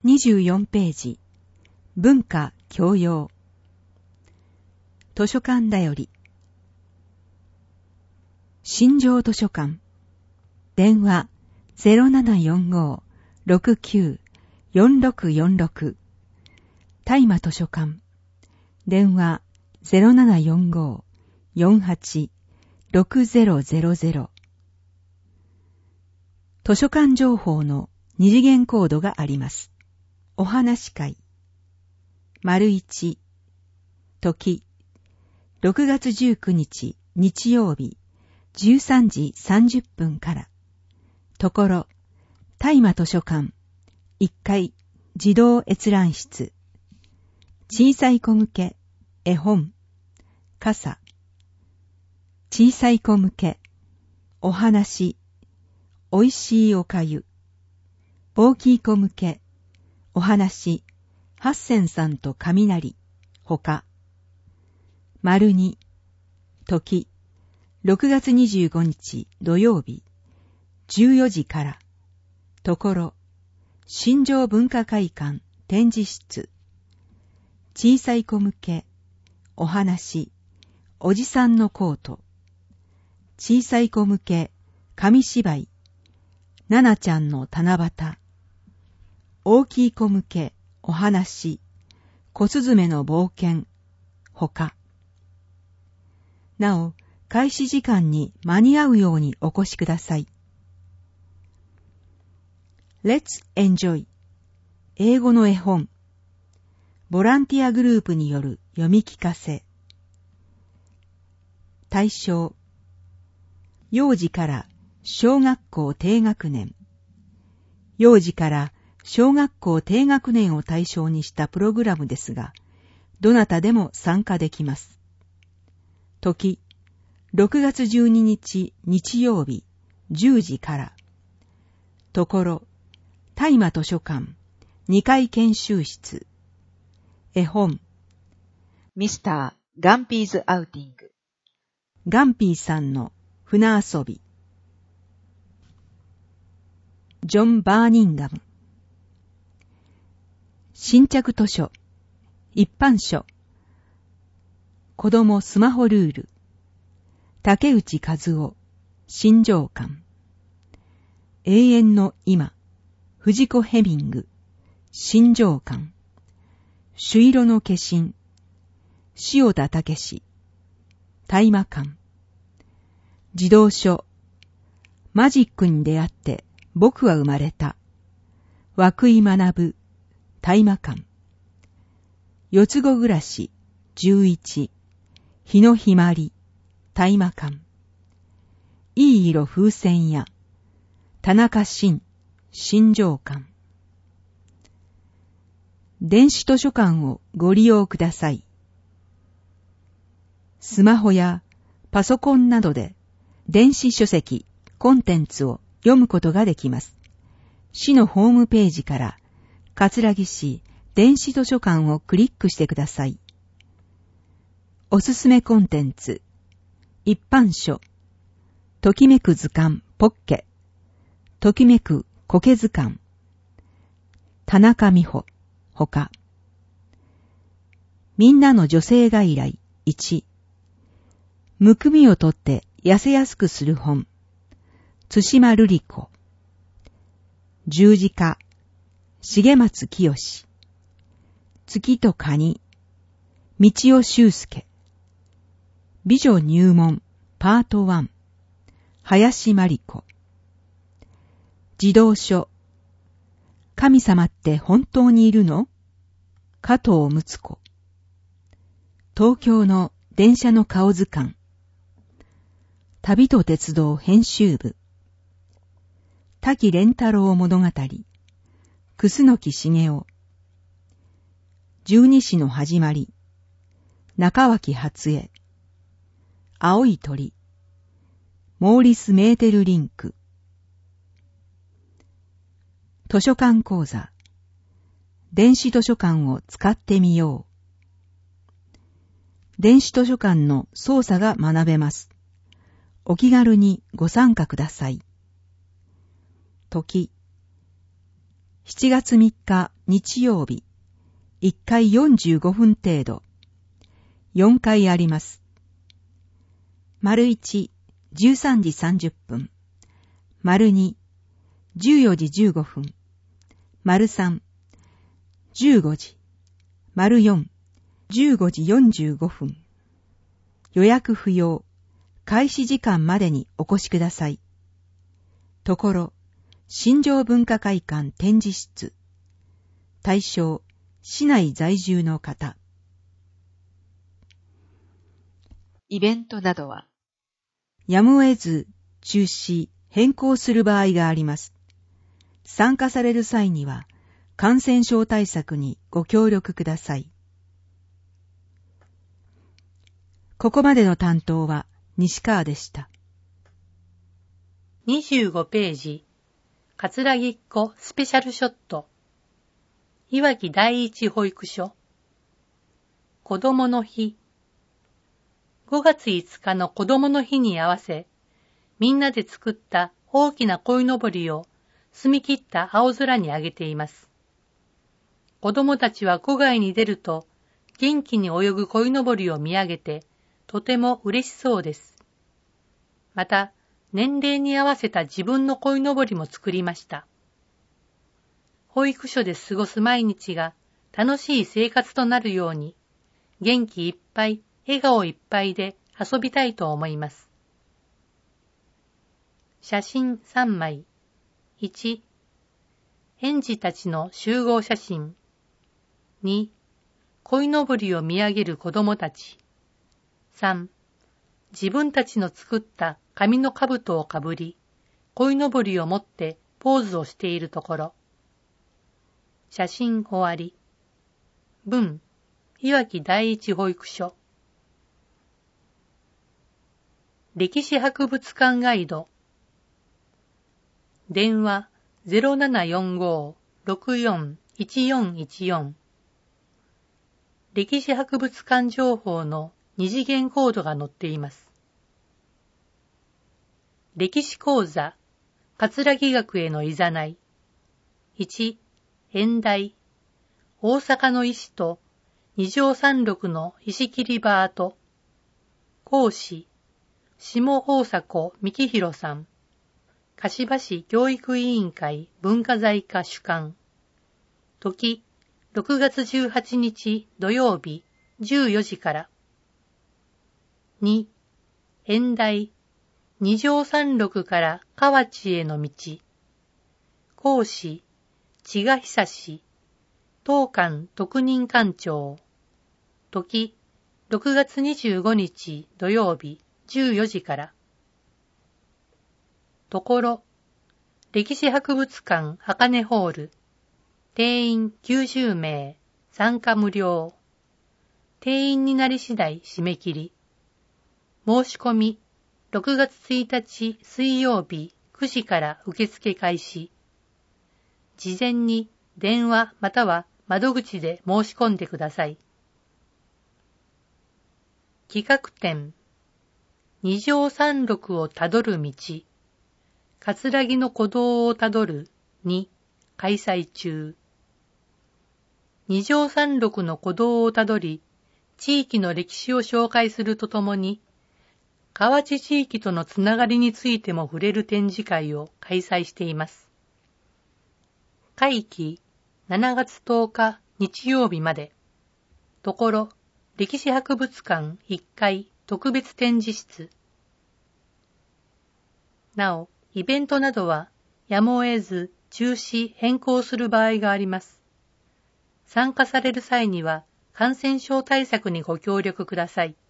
24ページ、文化教養。図書館だより。新城図書館。電話 0745-69-4646。大麻図書館。電話 0745-48-6000。図書館情報の二次元コードがあります。お話会。1、時、6月19日日曜日13時30分から。ところ、大麻図書館、1階児童閲覧室。小さい子向け、絵本、傘。小さい子向け、お話、おいしいおかゆ。大きい子向け、お話、八仙さんと雷、ほか。2、時、6月25日土曜日、14時から。ところ、新城文化会館展示室。小さい子向け、お話、おじさんのコート。小さい子向け、紙芝居、ななちゃんの七夕。大きい子向け、お話、小すずめの冒険、ほか。なお、開始時間に間に合うようにお越しください。Let's enjoy 英語の絵本。ボランティアグループによる読み聞かせ。対象。幼児から小学校低学年。幼児から小学校低学年を対象にしたプログラムですが、どなたでも参加できます。時、6月12日日曜日10時から。ところ、大麻図書館2階研修室。絵本、 ミスター・ガンピーズ・アウティング。 ガンピーさんの船遊び。ジョン・バーニンガム。新着図書、一般書。子供スマホルール。竹内和夫、新城館。永遠の今、藤子ヘミング、新城館。朱色の化身、塩田武史、大麻館。児童書、マジックに出会って僕は生まれた。涌井学、大麻館。四つ子暮らし、11、日のひまり、大麻館。いい色風船屋、田中伸、新城館。電子図書館をご利用ください。スマホやパソコンなどで電子書籍、コンテンツを読むことができます。市のホームページから葛城市電子図書館をクリックしてください。おすすめコンテンツ、一般書、ときめく図鑑ポッケ、ときめく苔図鑑、田中美穂、ほか。みんなの女性外来1、むくみを取って痩せやすくする本、津島瑠璃子。十字架、重松清。月と蟹、道尾修介。美女入門パート1、林真理子。児童書、神様って本当にいるの？加藤睦子。東京の電車の顔図鑑。旅と鉄道編集部。滝蓮太郎物語。楠木茂雄。十二支の始まり。中脇初江。青い鳥。モーリス・メーテルリンク。図書館講座。電子図書館を使ってみよう。電子図書館の操作が学べます。お気軽にご参加ください。時、 7月3日日曜日、1回45分程度。4回あります。丸1、13時30分。丸2、14時15分。丸3、15時。丸4、15時45分。予約不要。開始時間までにお越しください。ところ、新庄文化会館展示室。対象、市内在住の方。 イベントなどは、 やむを得ず中止、変更する場合があります。参加される際には、感染症対策にご協力ください。ここまでの担当は西川でした。 25ページ、桂木っ子スペシャルショット。いわき第一保育所。子供の日。5月5日の子供の日に合わせ、みんなで作った大きな鯉のぼりを澄み切った青空に上げています。子供たちは戸外に出ると、元気に泳ぐ鯉のぼりを見上げて、とても嬉しそうです。また、年齢に合わせた自分の鯉のぼりも作りました。保育所で過ごす毎日が楽しい生活となるように、元気いっぱい、笑顔いっぱいで遊びたいと思います。写真3枚。1、園児たちの集合写真。2、鯉のぼりを見上げる子供たち。3、自分たちの作った紙の兜をかぶり、鯉のぼりを持ってポーズをしているところ。写真終わり。文、いわき第一保育所。歴史博物館ガイド。電話 0745-641414。歴史博物館情報の二次元コードが載っています。歴史講座、桂木学へのいざない。1、演題、大阪の石と二条三六の石切り場跡。講師、下大迫幹弘さん。柏市教育委員会文化財課主幹。時、6月18日土曜日14時から。2、演題、二条三六から河内への道。講師、千賀久志、当館特任館長。時、6月25日土曜日14時から。ところ、歴史博物館茜ホール。定員90名、参加無料。定員になり次第締め切り。申し込み、6月1日水曜日9時から受付開始。事前に電話または窓口で申し込んでください。企画展、二条三六をたどる道、桂木の鼓動をたどる2、開催中。二条三六の鼓動をたどり、地域の歴史を紹介するとともに、河内地域とのつながりについても触れる展示会を開催しています。会期7月10日日曜日まで。ところ、歴史博物館1階特別展示室。なお、イベントなどはやむを得ず中止変更する場合があります。参加される際には感染症対策にご協力ください。